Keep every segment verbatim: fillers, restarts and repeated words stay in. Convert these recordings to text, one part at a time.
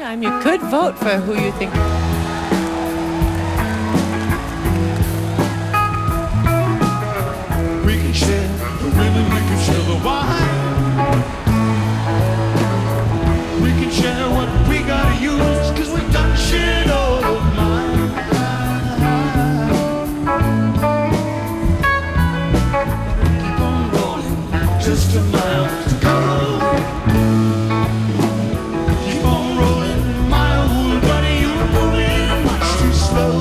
meantime, you could vote for who you think. We can share the rhythm, we can share the wine. We can share what we gotta use, cause we done shared all of mine. Keep on rolling, just a mile to go. Keep on rolling, my old buddy, you're moving much too slow.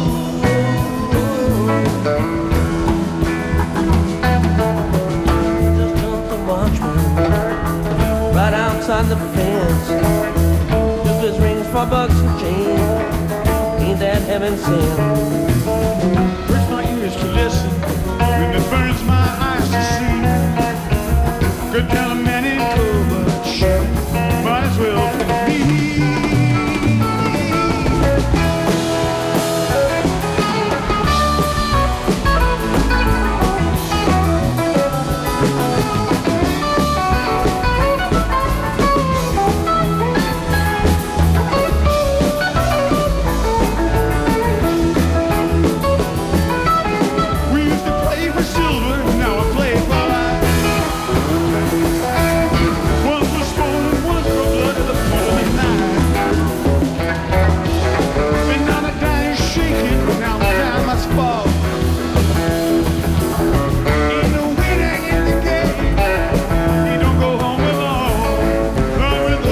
Just took the watchman right outside the fence. Took his rings for bucks and chains. Ain't that heaven sent? Hurts my ears to listen, and it burns my eyes to see. Good kind of man ain't cool, but shit, might as well be. We used to play for silver, now I play for life. One for sport and one for blood at the point of the knife. And now the die is shaking, now the die must fall. Ain't no winning in the game, you don't go home alone. Home with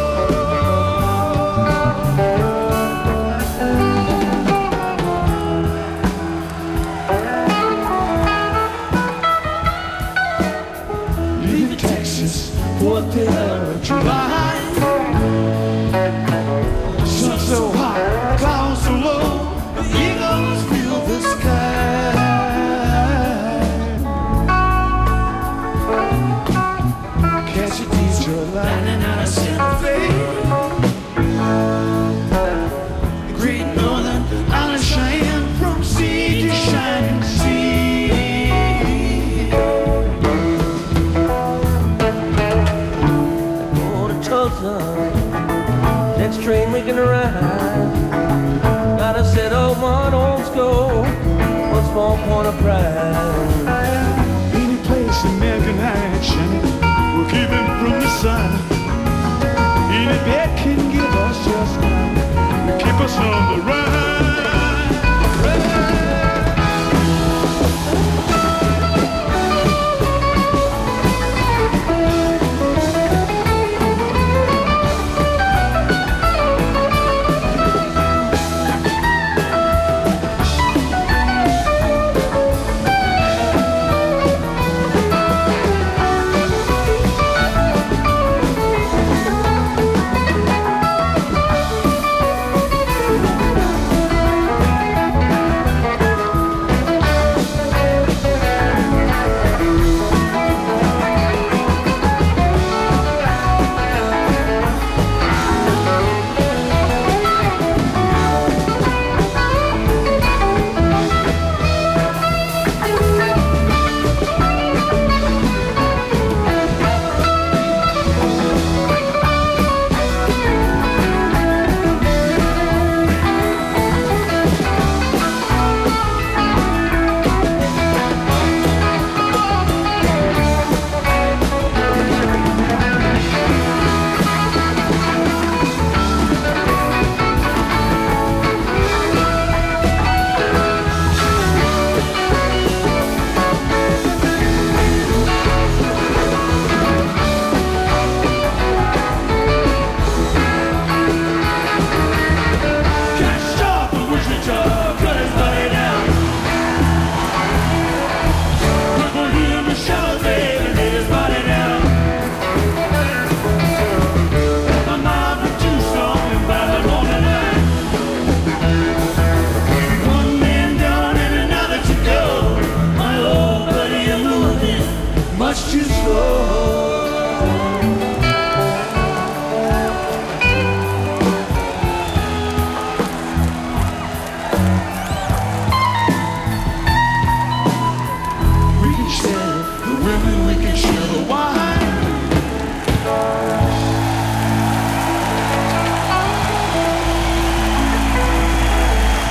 leaving Texas, fourth of July. Sun so hot, clouds so low, the eagles fill the sky. Catch a teacher lining out of Santa Fe. The Great Northern Island Cheyenne, from sea to shining sea. Go to Tulsa. Next train we can ride. Gotta settle one old score. One small point of pride. Any place in American action will keep him from the sun. Any bed can give us just one, keep us on the run.